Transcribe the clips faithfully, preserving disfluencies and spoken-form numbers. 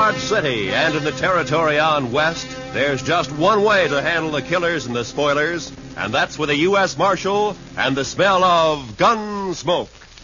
Dodge City and in the territory on west, there's just one way to handle the killers and the spoilers, and that's with a U S Marshal and the smell of gun smoke.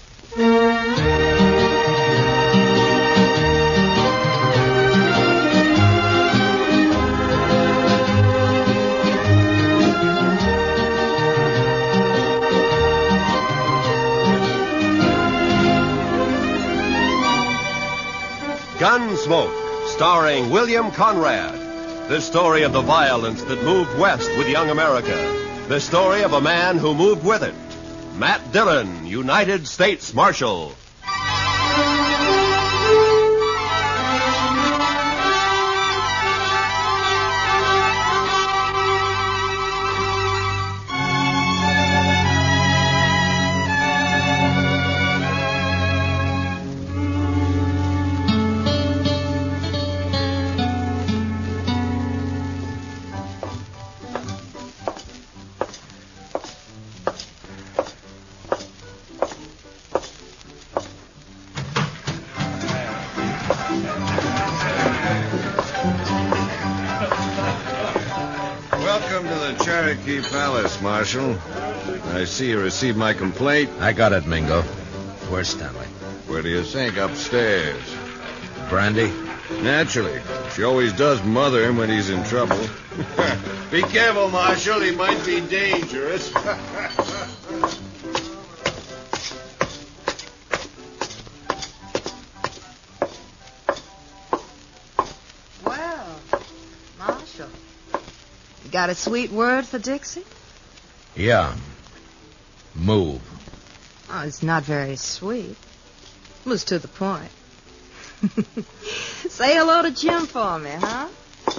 Gunsmoke, starring William Conrad. The story of the violence that moved west with young America. The story of a man who moved with it. Matt Dillon, United States Marshal. Welcome to the Cherokee Palace, Marshal. I see you received my complaint. I got it, Mingo. Where's Stanley? Where do you think? Upstairs. Brandy? Naturally. She always does mother him when he's in trouble. Be careful, Marshal. He might be dangerous. Well, Marshal, you got a sweet word for Dixie? Yeah. Move. Oh, it's not very sweet. It was to the point. Say hello to Jim for me, huh?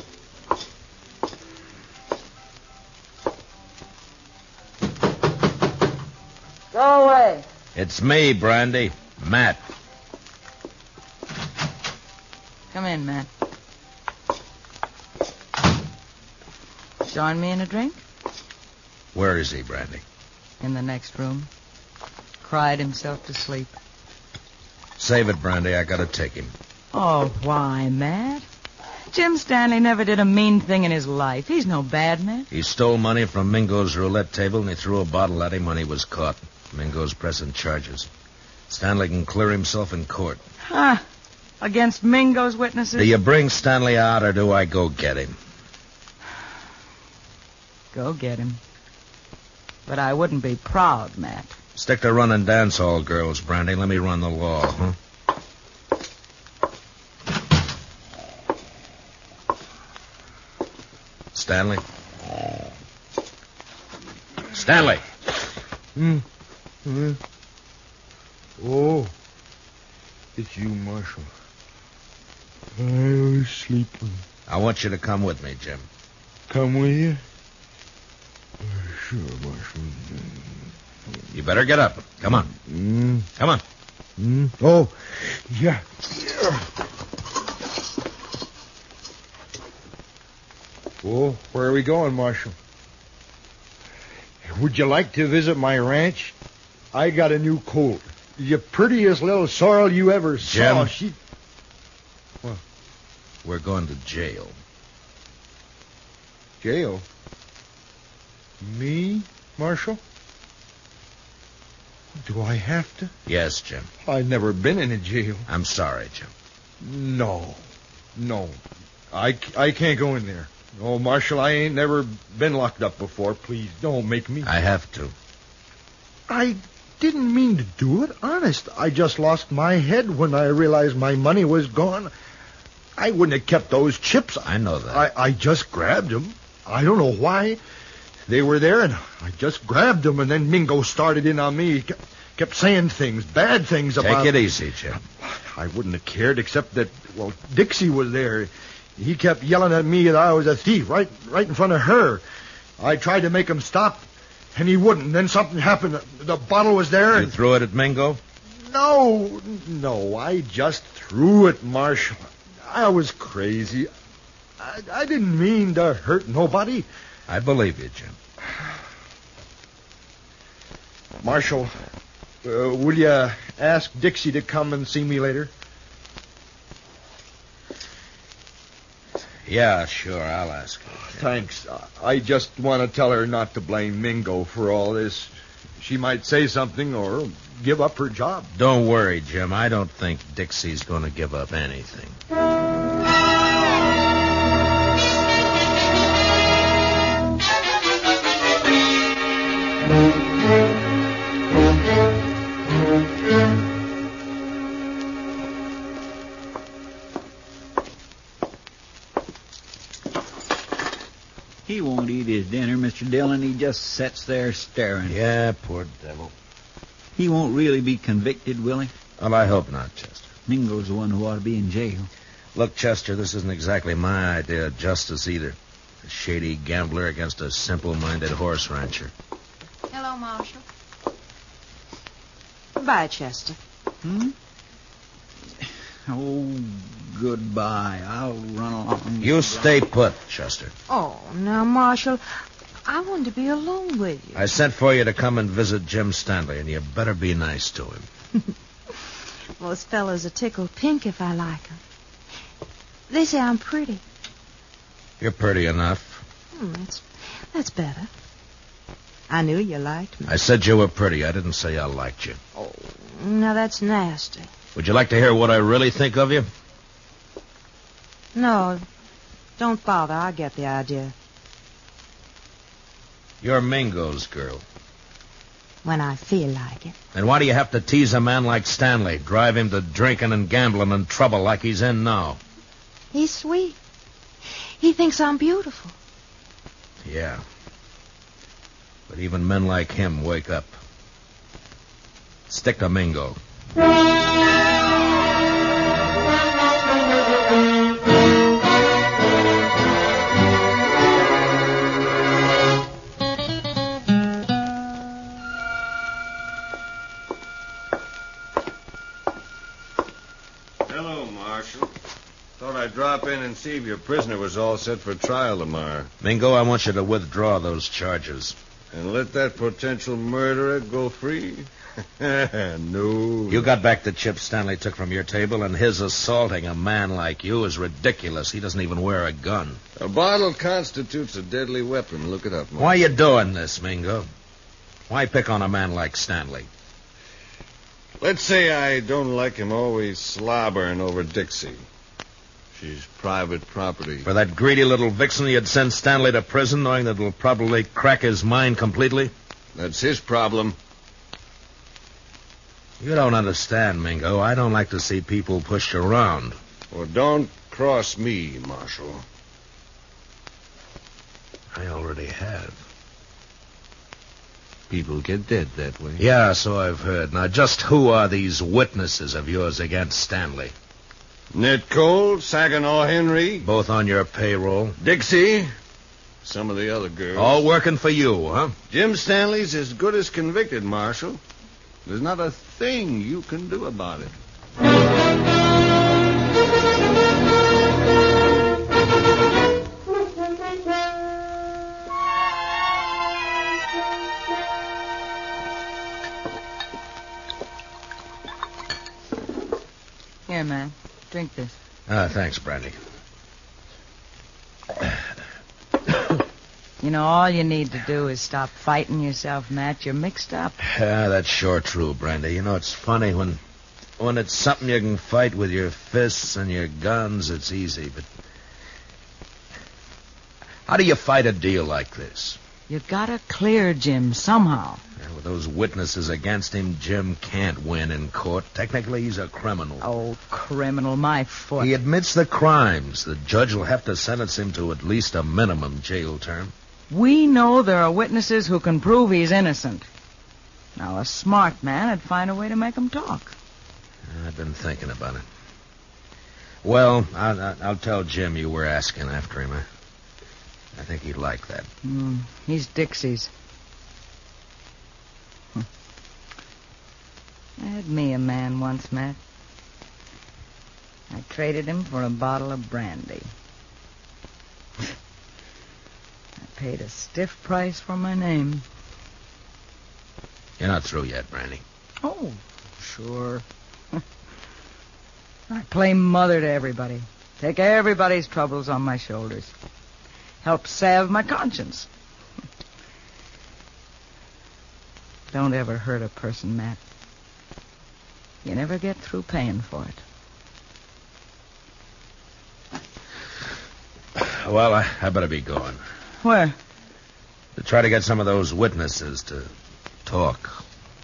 Go away. It's me, Brandy. Matt. Come in, Matt. Join me in a drink? Where is he, Brandy? In the next room. Cried himself to sleep. Save it, Brandy. I gotta take him. Oh, why, Matt? Jim Stanley never did a mean thing in his life. He's no bad man. He stole money from Mingo's roulette table, and he threw a bottle at him when he was caught. Mingo's pressing charges. Stanley can clear himself in court. Huh? Against Mingo's witnesses? Do you bring Stanley out, or do I go get him? Go get him. But I wouldn't be proud, Matt. Stick to running dance hall girls, Brandy. Let me run the law, huh? Stanley? Stanley! Hmm. Hmm. Oh, it's you, Marshal. I was sleeping. I want you to come with me, Jim. Come with you? Uh, sure, Marshal. You better get up. Come on. Mm. Come on. Mm. Oh, yeah. Oh, where are we going, Marshal? Would you like to visit my ranch? I got a new colt. The prettiest little sorrel you ever saw. Jim. She... What? We're going to jail. Jail? Me, Marshal? Do I have to? Yes, Jim. I've never been in a jail. I'm sorry, Jim. No. No. I, I can't go in there. Oh, Marshal, I ain't never been locked up before. Please, don't make me. I have to. I didn't mean to do it. Honest. I just lost my head when I realized my money was gone. I wouldn't have kept those chips. I know that. I, I just grabbed them. I don't know why. They were there, and I just grabbed them, and then Mingo started in on me. He kept, kept saying things, bad things about... Take it easy, Jim. I wouldn't have cared, except that, well, Dixie was there. He kept yelling at me that I was a thief, right right in front of her. I tried to make him stop, and he wouldn't. Then something happened. The bottle was there. You and... threw it at Mingo? No, no, I just threw it, Marshal. I was crazy. I, I didn't mean to hurt nobody. I believe you, Jim. Marshal, uh, will you ask Dixie to come and see me later? Yeah, sure, I'll ask her. Thanks. I just want to tell her not to blame Mingo for all this. She might say something or give up her job. Don't worry, Jim. I don't think Dixie's going to give up anything. He won't eat his dinner, Mister Dillon. He just sits there staring. Yeah, poor devil. He won't really be convicted, will he? Well, I hope not, Chester. Mingo's the one who ought to be in jail. Look, Chester, this isn't exactly my idea of justice either. A shady gambler against a simple-minded horse rancher. Hello, Marshal. Goodbye, Chester. Hmm? Oh, goodbye. I'll run along. You stay put, Chester. Oh, now, Marshal, I wanted to be alone with you. I sent for you to come and visit Jim Stanley, and you better be nice to him. Most fellas are tickled pink if I like them. They say I'm pretty. You're pretty enough. Hmm, that's, that's better. I knew you liked me. I said you were pretty. I didn't say I liked you. Oh, now that's nasty. Would you like to hear what I really think of you? No, don't bother. I get the idea. You're Mingo's girl. When I feel like it. Then why do you have to tease a man like Stanley, drive him to drinking and gambling and trouble like he's in now? He's sweet. He thinks I'm beautiful. Yeah. But even men like him wake up. Stick to Mingo. Hello, Marshal. Thought I'd drop in and see if your prisoner was all set for trial tomorrow. Mingo, I want you to withdraw those charges. And let that potential murderer go free? No. You got back the chip Stanley took from your table, and his assaulting a man like you is ridiculous. He doesn't even wear a gun. A bottle constitutes a deadly weapon. Look it up, Marshal. Why you doing this, Mingo? Why pick on a man like Stanley? Let's say I don't like him always slobbering over Dixie. She's private property. For that greedy little vixen, you'd send Stanley to prison knowing that it'll probably crack his mind completely? That's his problem. You don't understand, Mingo. I don't like to see people pushed around. Well, don't cross me, Marshal. I already have. People get dead that way. Yeah, so I've heard. Now, just who are these witnesses of yours against Stanley? Ned Cole, Saginaw Henry. Both on your payroll? Dixie. Some of the other girls. All working for you, huh? Jim Stanley's as good as convicted, Marshal. There's not a thing you can do about it. Here, man. Drink this. Ah, thanks, Brandy. You know, all you need to do is stop fighting yourself, Matt. You're mixed up. Yeah, that's sure true, Brandy. You know, it's funny when when it's something you can fight with your fists and your guns, it's easy, but how do you fight a deal like this? You gotta clear Jim somehow. And with those witnesses against him, Jim can't win in court. Technically, he's a criminal. Oh, criminal, my foot. He admits the crimes. The judge will have to sentence him to at least a minimum jail term. We know there are witnesses who can prove he's innocent. Now, a smart man would find a way to make him talk. I've been thinking about it. Well, I'll, I'll tell Jim you were asking after him. I, I think he'd like that. Mm, he's Dixie's. Hm. I had me a man once, Matt. I traded him for a bottle of brandy. I paid a stiff price for my name. You're not through yet, Brandy. Oh, sure. I play mother to everybody. Take everybody's troubles on my shoulders. Help salve my conscience. Don't ever hurt a person, Matt. You never get through paying for it. Well, I, I better be going. Where? To try to get some of those witnesses to talk.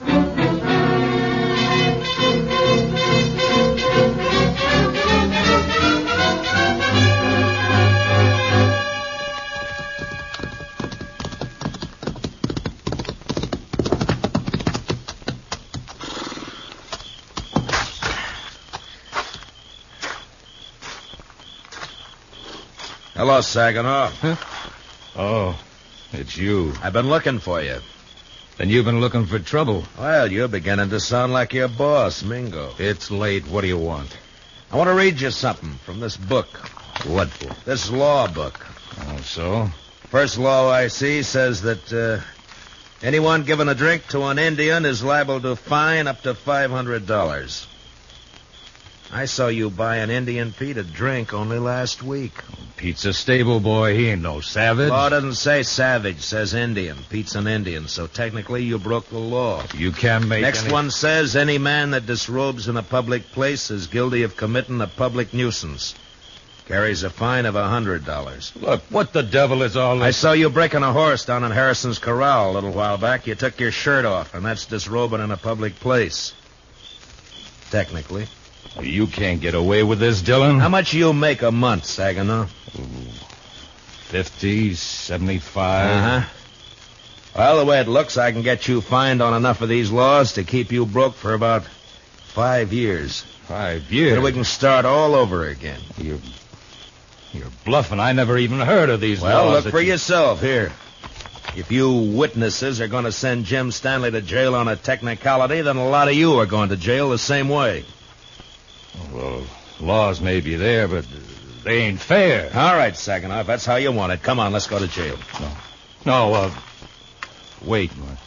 Hello, Saginaw. Huh? Oh, it's you. I've been looking for you. Then you've been looking for trouble. Well, you're beginning to sound like your boss, Mingo. It's late. What do you want? I want to read you something from this book. What for? This law book. Oh, so? First law I see says that uh, anyone giving a drink to an Indian is liable to fine up to five hundred dollars. I saw you buy an Indian Pete a drink only last week. Pete's a stable boy. He ain't no savage. Law doesn't say savage, says Indian. Pete's an Indian, so technically you broke the law. You can't make Next any... one says any man that disrobes in a public place is guilty of committing a public nuisance. Carries a fine of a hundred dollars. Look, what the devil is all this? I saw you breaking a horse down in Harrison's Corral a little while back. You took your shirt off, and that's disrobing in a public place. Technically. You can't get away with this, Dillon. How much you make a month, Saginaw? Fifty, seventy-five. Uh-huh. Well, the way it looks, I can get you fined on enough of these laws to keep you broke for about five years. Five years? Then we can start all over again. You're, you're bluffing. I never even heard of these well, laws. Well, look for you... yourself. Here. If you witnesses are going to send Jim Stanley to jail on a technicality, then a lot of you are going to jail the same way. Well, laws may be there, but they ain't fair. All right, Saginaw, if that's how you want it. Come on, let's go to jail. No. No, uh, wait.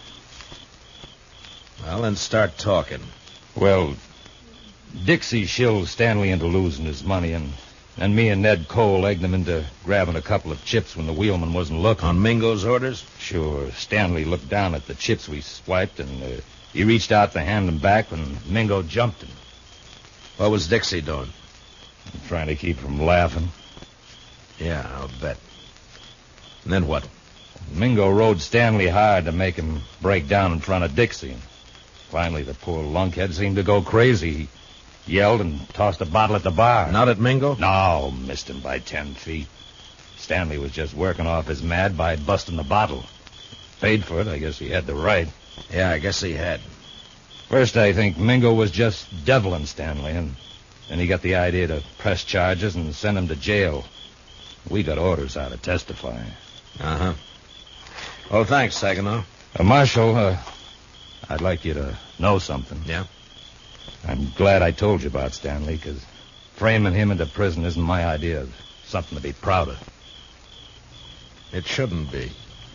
Well, then start talking. Well, Dixie shilled Stanley into losing his money, and, and me and Ned Cole egged him into grabbing a couple of chips when the wheelman wasn't looking. On Mingo's orders? Sure. Stanley looked down at the chips we swiped, and uh, he reached out to hand them back when Mingo jumped him. What was Dixie doing? Trying to keep from laughing. Yeah, I'll bet. And then what? Mingo rode Stanley hard to make him break down in front of Dixie. And finally, the poor lunkhead seemed to go crazy. He yelled and tossed a bottle at the bar. Not at Mingo? No, missed him by ten feet. Stanley was just working off his mad by busting the bottle. Paid for it. I guess he had the right. Yeah, I guess he had. First, I think Mingo was just deviling Stanley, and then he got the idea to press charges and send him to jail. We got orders out to testify. Uh-huh. Well, thanks, Saginaw. Uh, Marshal, uh, I'd like you to know something. Yeah? I'm glad I told you about Stanley, because framing him into prison isn't my idea of something to be proud of. It shouldn't be.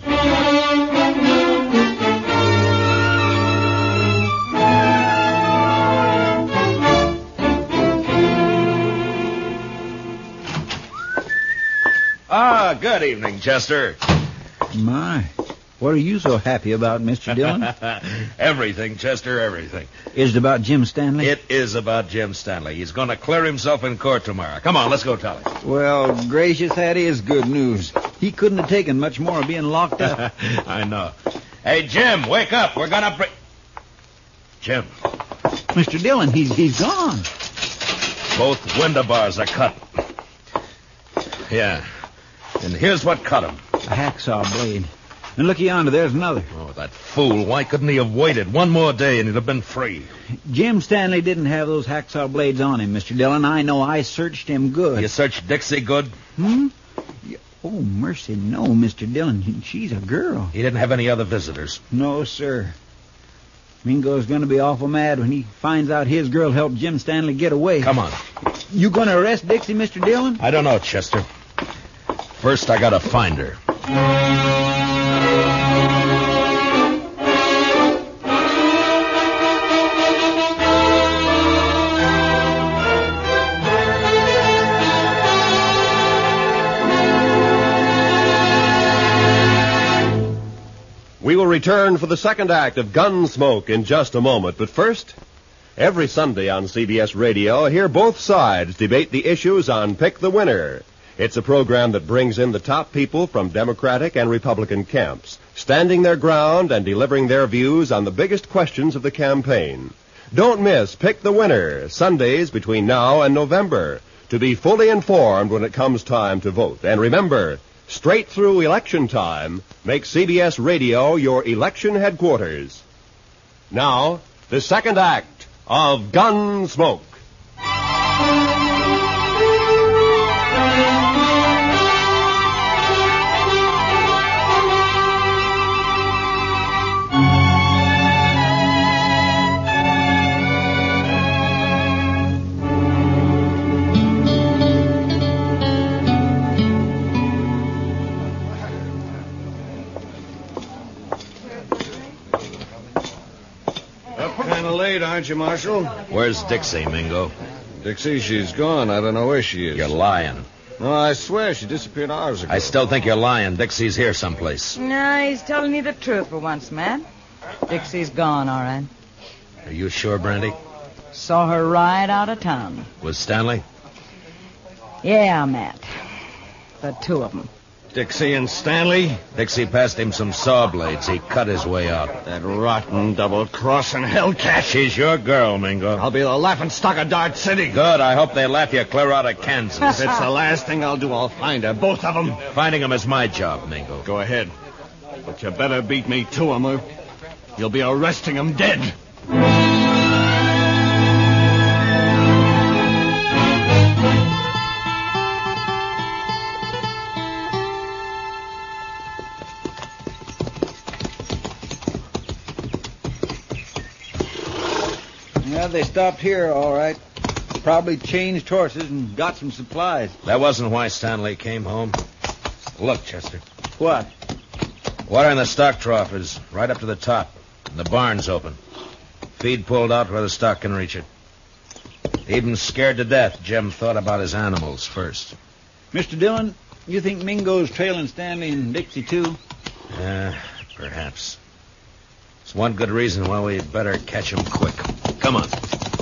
Ah, good evening, Chester. My, what are you so happy about, Mister Dillon? Everything, Chester, everything. Is it about Jim Stanley? It is about Jim Stanley. He's going to clear himself in court tomorrow. Come on, let's go tell him. Well, gracious, that is good news. He couldn't have taken much more of being locked up. I know. Hey, Jim, wake up. We're going to bring... Jim. Mister Dillon, he's, he's gone. Both window bars are cut. Yeah. And here's what cut him. A hacksaw blade. And look yonder, there's another. Oh, that fool. Why couldn't he have waited one more day and he'd have been free? Jim Stanley didn't have those hacksaw blades on him, Mister Dillon. I know I searched him good. You searched Dixie good? Hmm? Oh, mercy, no, Mister Dillon. She's a girl. He didn't have any other visitors? No, sir. Mingo's going to be awful mad when he finds out his girl helped Jim Stanley get away. Come on. You going to arrest Dixie, Mister Dillon? I don't know, Chester. First, I gotta find her. We will return for the second act of Gunsmoke in just a moment. But first, every Sunday on C B S Radio, hear both sides debate the issues on Pick the Winner. It's a program that brings in the top people from Democratic and Republican camps, standing their ground and delivering their views on the biggest questions of the campaign. Don't miss Pick the Winner, Sundays between now and November, to be fully informed when it comes time to vote. And remember, straight through election time, make C B S Radio your election headquarters. Now, the second act of Gunsmoke. Kind of late, aren't you, Marshal? Where's Dixie, Mingo? Dixie, she's gone. I don't know where she is. You're lying. No, I swear she disappeared hours ago. I still think you're lying. Dixie's here someplace. No, he's telling you the truth for once, Matt. Dixie's gone, all right. Are you sure, Brandy? Saw her ride out of town. With Stanley? Yeah, Matt. The two of them. Dixie and Stanley? Dixie passed him some saw blades. He cut his way out. That rotten double-crossing hellcat. She's your girl, Mingo. I'll be the laughingstock of Dart City. Good. I hope they laugh you clear out of Kansas. If it's the last thing I'll do, I'll find her. Both of them. Finding them is my job, Mingo. Go ahead. But you better beat me to them, or you'll be arresting them dead. Yeah, they stopped here, all right. Probably changed horses and got some supplies. That wasn't why Stanley came home. Look, Chester. What? Water in the stock trough is right up to the top. And the barn's open. Feed pulled out where the stock can reach it. Even scared to death, Jim thought about his animals first. Mister Dillon, you think Mingo's trailing Stanley and Dixie, too? Uh, perhaps. It's one good reason why we'd better catch him quick. Come on.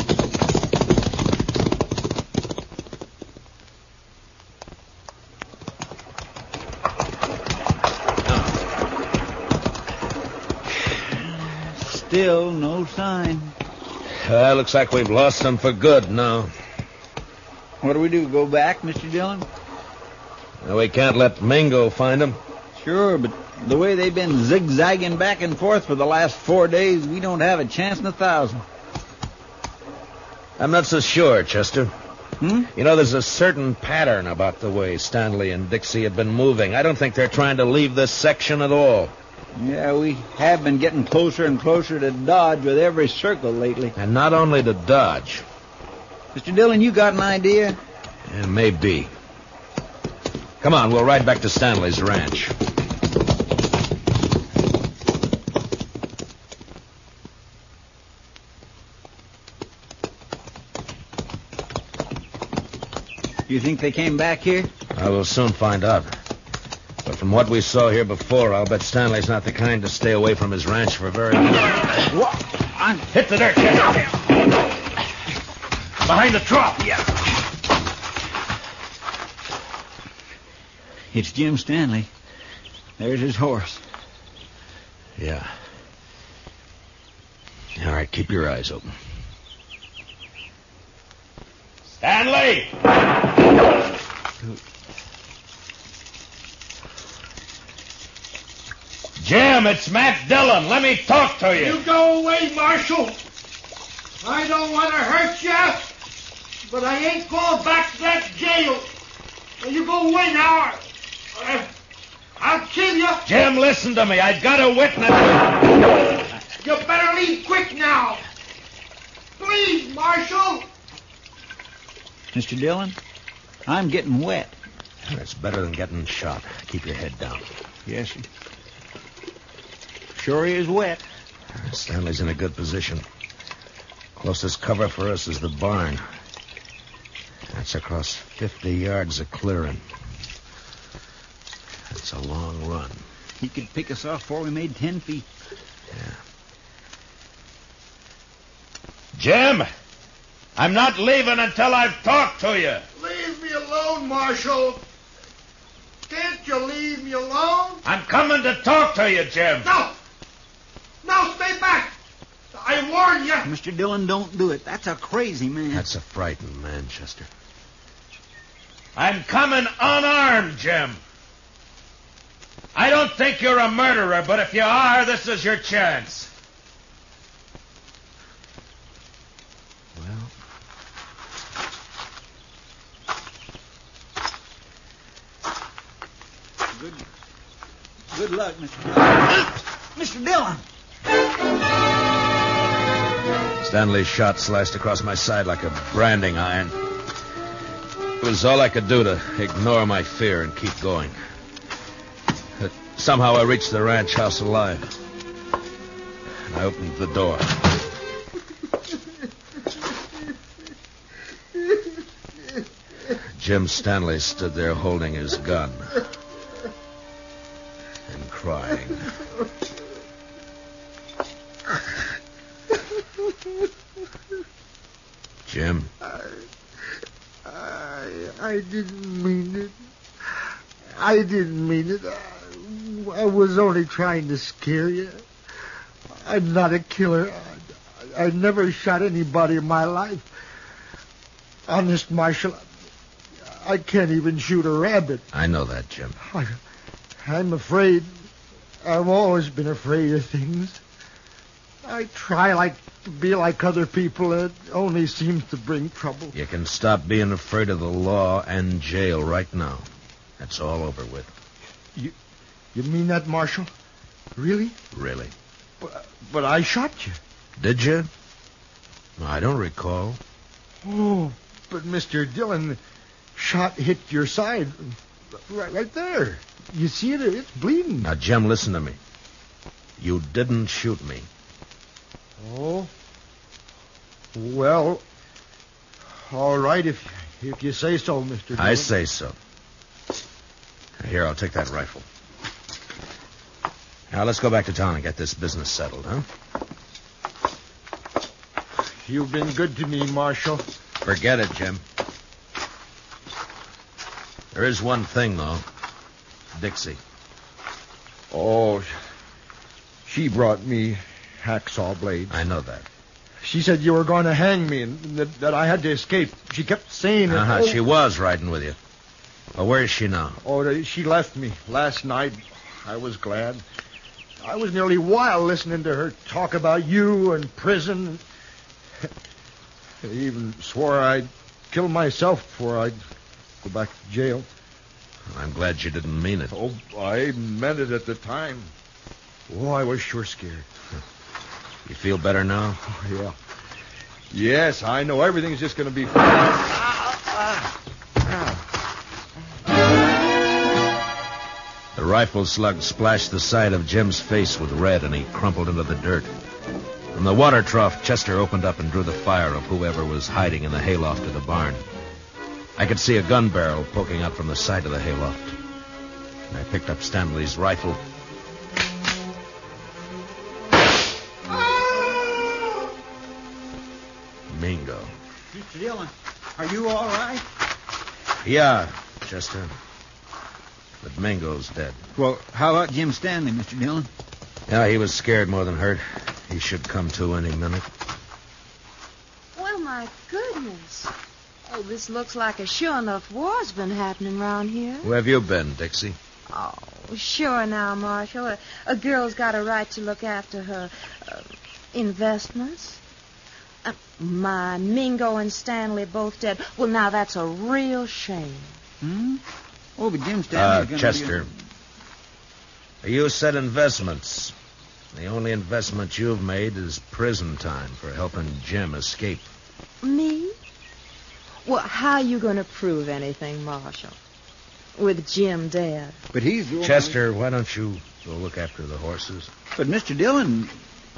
Still no sign. Uh, looks like we've lost them for good now. What do we do, go back, Mister Dillon? Well, we can't let Mingo find them. Sure, but the way they've been zigzagging back and forth for the last four days, we don't have a chance in a thousand. I'm not so sure, Chester. Hmm? You know, there's a certain pattern about the way Stanley and Dixie have been moving. I don't think they're trying to leave this section at all. Yeah, we have been getting closer and closer to Dodge with every circle lately. And not only to Dodge. Mister Dillon, you got an idea? Yeah, maybe. Come on, we'll ride back to Stanley's ranch. You think they came back here? I will soon find out. But from what we saw here before, I'll bet Stanley's not the kind to stay away from his ranch for very long. What? I'm... Hit the dirt, Chester. Behind the trough. Yeah. It's Jim Stanley. There's his horse. Yeah. All right, keep your eyes open. Stanley! Jim, it's Matt Dillon. Let me talk to you. You go away, Marshal. I don't want to hurt you, but I ain't going back to that jail. You go away now. Uh, I'll kill you. Jim, listen to me. I've got a witness. You better leave quick now. Please, Marshal. Mister Dillon, I'm getting wet. That's better than getting shot. Keep your head down. Yes, sir. Sure is wet. Stanley's in a good position. Closest cover for us is the barn. That's across fifty yards of clearing. That's a long run. He could pick us off before we made ten feet. Yeah. Jim, I'm not leaving until I've talked to you. Leave me alone, Marshal. Can't you leave me alone? I'm coming to talk to you, Jim. No! No, stay back! I warn you! Mister Dillon, don't do it. That's a crazy man. That's a frightened man, Chester. I'm coming unarmed, Jim. I don't think you're a murderer, but if you are, this is your chance. Well, Good, good luck, Mister Dillon. Mister Dillon! Stanley's shot slashed across my side like a branding iron. It was all I could do to ignore my fear and keep going. But somehow I reached the ranch house alive. And I opened the door. Jim Stanley stood there holding his gun and crying. Jim? I, I, I didn't mean it. I didn't mean it. I, I was only trying to scare you. I'm not a killer. I, I never shot anybody in my life. Honest, Marshal, I can't even shoot a rabbit. I know that, Jim. I, I'm afraid. I've always been afraid of things. I try like to be like other people, and it only seems to bring trouble. You can stop being afraid of the law and jail right now. That's all over with. You, you mean that, Marshal? Really? Really. But, but I shot you. Did you? I don't recall. Oh, but Mister Dillon, shot hit your side, right, right there. You see it? It's bleeding. Now, Jim, listen to me. You didn't shoot me. Oh. Well, all right, if if you say so, Mister Dillon. I say so. Here, I'll take that rifle. Now, let's go back to town and get this business settled, huh? You've been good to me, Marshal. Forget it, Jim. There is one thing, though. Dixie. Oh, she brought me hacksaw blades. I know that. She said you were going to hang me and that, that I had to escape. She kept saying it. Uh-huh, Oh, she was riding with you. Well, where is she now? Oh, she left me last night. I was glad. I was nearly wild listening to her talk about you and prison. I even swore I'd kill myself before I'd go back to jail. I'm glad you didn't mean it. Oh, I meant it at the time. Oh, I was sure scared. You feel better now? Oh, yeah. Yes, I know everything's just going to be fine. The rifle slug splashed the side of Jim's face with red, and he crumpled into the dirt. From the water trough, Chester opened up and drew the fire of whoever was hiding in the hayloft of the barn. I could see a gun barrel poking out from the side of the hayloft. And I picked up Stanley's rifle. Mingo. Mister Dillon, are you all right? Yeah, Chester. But Mingo's dead. Well, how about Jim Stanley, Mister Dillon? Yeah, he was scared more than hurt. He should come to any minute. Well, my goodness. Oh, this looks like a sure enough war's been happening around here. Where have you been, Dixie? Oh, sure now, Marshal. A, a girl's got a right to look after her uh, investments. Uh, my Mingo and Stanley both dead. Well, now that's a real shame. Hmm? Oh, but Jim Uh, Stanley's gonna Chester. Be You said investments. The only investment you've made is prison time for helping Jim escape. Me? Well, how are you going to prove anything, Marshal? With Jim dead. a... But he's the only- Chester, why don't you go look after the horses? But Mister Dillon...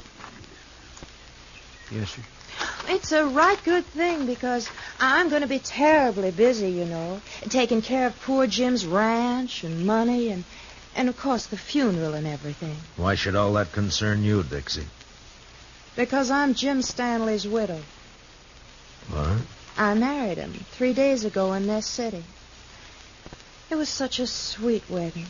Yes, sir. It's a right good thing because I'm going to be terribly busy, you know, taking care of poor Jim's ranch and money and And, of course, the funeral and everything. Why should all that concern you, Dixie? Because I'm Jim Stanley's widow. What? I married him three days ago in this city. It was such a sweet wedding.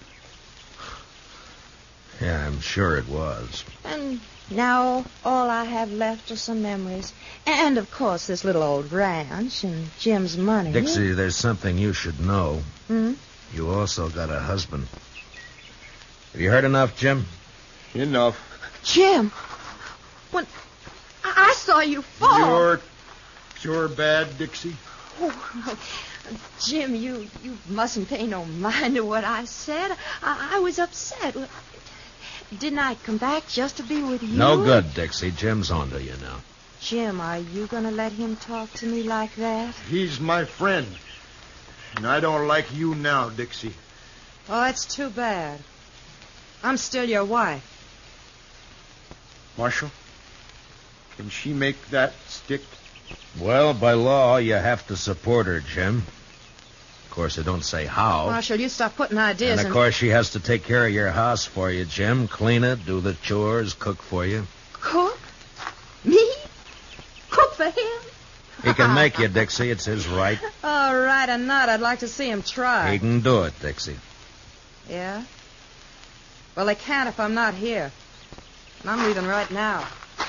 Yeah, I'm sure it was. And now all I have left are some memories. And, of course, this little old ranch and Jim's money. Dixie, there's something you should know. Hmm? You also got a husband. Have you heard enough, Jim? Enough. Jim! When I, I saw you fall. You're sure bad, Dixie. Oh, Jim, you, you mustn't pay no mind to what I said. I, I was upset. Didn't I come back just to be with you? No good, Dixie. Jim's on to you now. Jim, are you going to let him talk to me like that? He's my friend. And I don't like you now, Dixie. Oh, that's too bad. I'm still your wife. Marshal, can she make that stick? Well, by law, you have to support her, Jim. Of course, they don't say how. Marshal, you stop putting ideas And, of in... course, she has to take care of your house for you, Jim. Clean it, do the chores, cook for you. Cook? Me? Cook for him? He can make you, Dixie. It's his right. All right, or not. I'd like to see him try. He can do it, Dixie. Yeah? Well, they can't if I'm not here. And I'm leaving right now.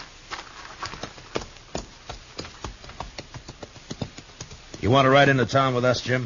You want to ride into town with us, Jim?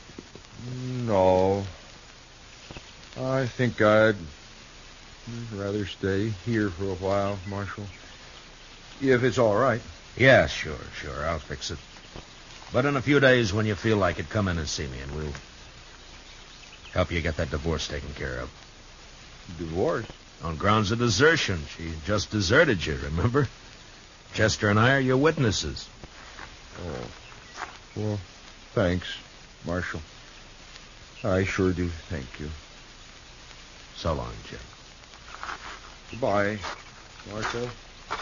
No. I think I'd rather stay here for a while, Marshal. If it's all right. Yeah, sure, sure. I'll fix it. But in a few days, when you feel like it, come in and see me, and we'll help you get that divorce taken care of. Divorce? On grounds of desertion. She just deserted you, remember? Chester and I are your witnesses. Oh. Well, thanks, Marshal. I sure do thank you. So long, Jim. Goodbye, Marshal.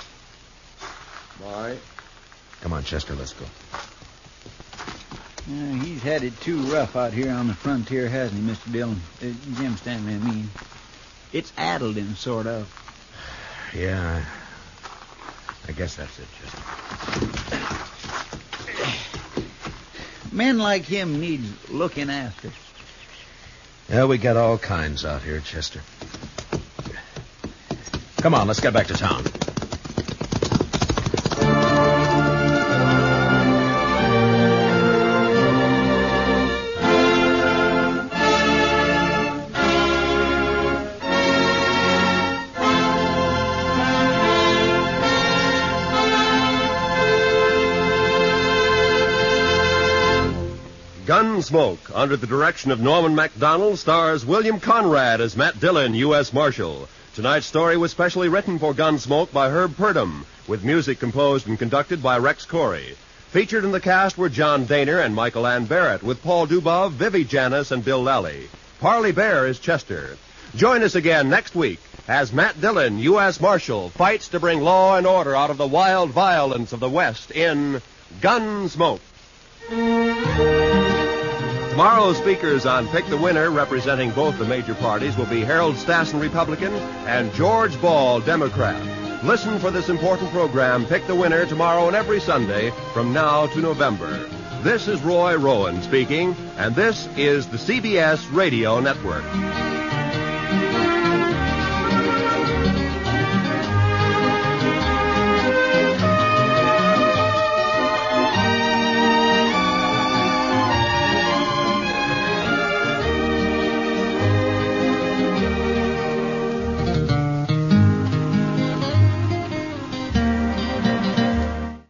Bye. Come on, Chester, let's go. Uh, he's had it too rough out here on the frontier, hasn't he, Mister Dillon? Uh, Jim Stanley, I mean. It's addled him, sort of. Yeah, I guess that's it, Chester. Men like him needs looking after. Yeah, we got all kinds out here, Chester. Come on, let's get back to town. Gunsmoke, under the direction of Norman MacDonald, stars William Conrad as Matt Dillon, U S Marshal. Tonight's story was specially written for Gunsmoke by Herb Purdom, with music composed and conducted by Rex Corey. Featured in the cast were John Daner and Michael Ann Barrett, with Paul Dubov, Vivi Janis, and Bill Lally. Parley Bear is Chester. Join us again next week as Matt Dillon, U S Marshal, fights to bring law and order out of the wild violence of the West in Gunsmoke. Tomorrow's speakers on Pick the Winner, representing both the major parties, will be Harold Stassen, Republican, and George Ball, Democrat. Listen for this important program, Pick the Winner, tomorrow and every Sunday from now to November. This is Roy Rowan speaking, and this is the C B S Radio Network.